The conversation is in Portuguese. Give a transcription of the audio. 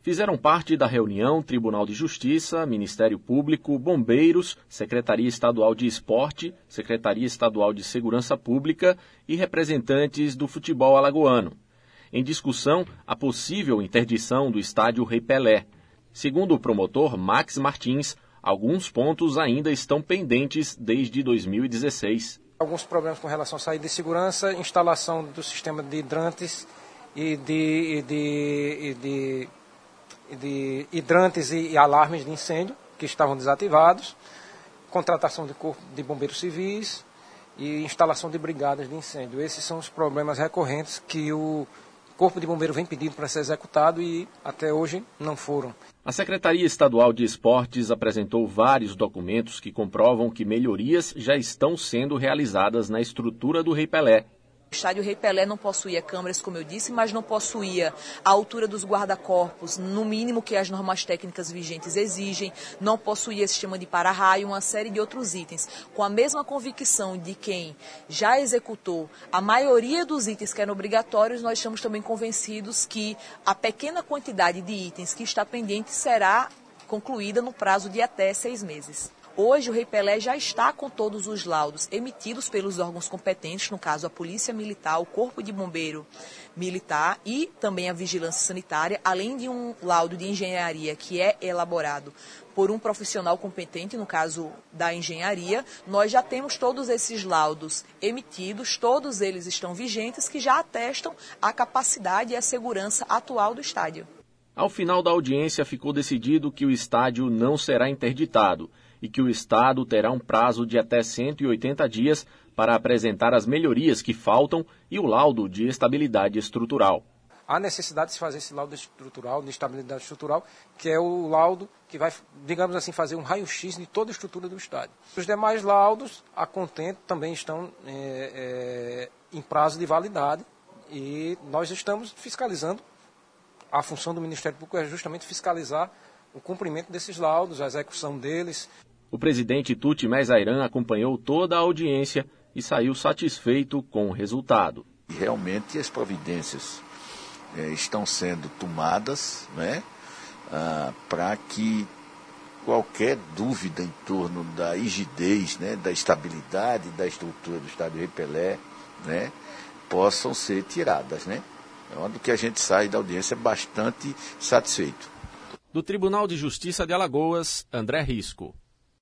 Fizeram parte da reunião Tribunal de Justiça, Ministério Público, Bombeiros, Secretaria Estadual de Esporte, Secretaria Estadual de Segurança Pública e representantes do futebol alagoano. Em discussão, a possível interdição do estádio Rei Pelé. Segundo o promotor Max Martins, alguns pontos ainda estão pendentes desde 2016. Alguns problemas com relação à saída de segurança, instalação do sistema de hidrantes e de hidrantes e alarmes de incêndio que estavam desativados, contratação de corpo de bombeiros civis e instalação de brigadas de incêndio. Esses são os problemas recorrentes que o Corpo de Bombeiro vem pedindo para ser executado e até hoje não foram. A Secretaria Estadual de Esportes apresentou vários documentos que comprovam que melhorias já estão sendo realizadas na estrutura do Rei Pelé. O estádio Rei Pelé não possuía câmeras, como eu disse, mas não possuía a altura dos guarda-corpos, no mínimo que as normas técnicas vigentes exigem, não possuía sistema de para-raio, uma série de outros itens. Com a mesma convicção de quem já executou a maioria dos itens que eram obrigatórios, nós estamos também convencidos que a pequena quantidade de itens que está pendente será concluída no prazo de até 6 meses. Hoje, o Rei Pelé já está com todos os laudos emitidos pelos órgãos competentes, no caso a Polícia Militar, o Corpo de Bombeiro Militar e também a Vigilância Sanitária, além de um laudo de engenharia que é elaborado por um profissional competente, no caso da engenharia. Nós já temos todos esses laudos emitidos, todos eles estão vigentes, que já atestam a capacidade e a segurança atual do estádio. Ao final da audiência, ficou decidido que o estádio não será interditado e que o Estado terá um prazo de até 180 dias para apresentar as melhorias que faltam e o laudo de estabilidade estrutural. Há necessidade de se fazer esse laudo estrutural, de estabilidade estrutural, que é o laudo que vai, digamos assim, fazer um raio-x de toda a estrutura do estádio. Os demais laudos, a contento, também estão em prazo de validade e nós estamos fiscalizando. A função do Ministério Público é justamente fiscalizar o cumprimento desses laudos, a execução deles. O presidente Tuti Mezairan acompanhou toda a audiência e saiu satisfeito com o resultado. Realmente as providências estão sendo tomadas, né, para que qualquer dúvida em torno da rigidez, né, da estabilidade da estrutura do estádio Rei Pelé, né, possam ser tiradas, né? Do que a gente sai da audiência bastante satisfeito. Do Tribunal de Justiça de Alagoas, André Risco.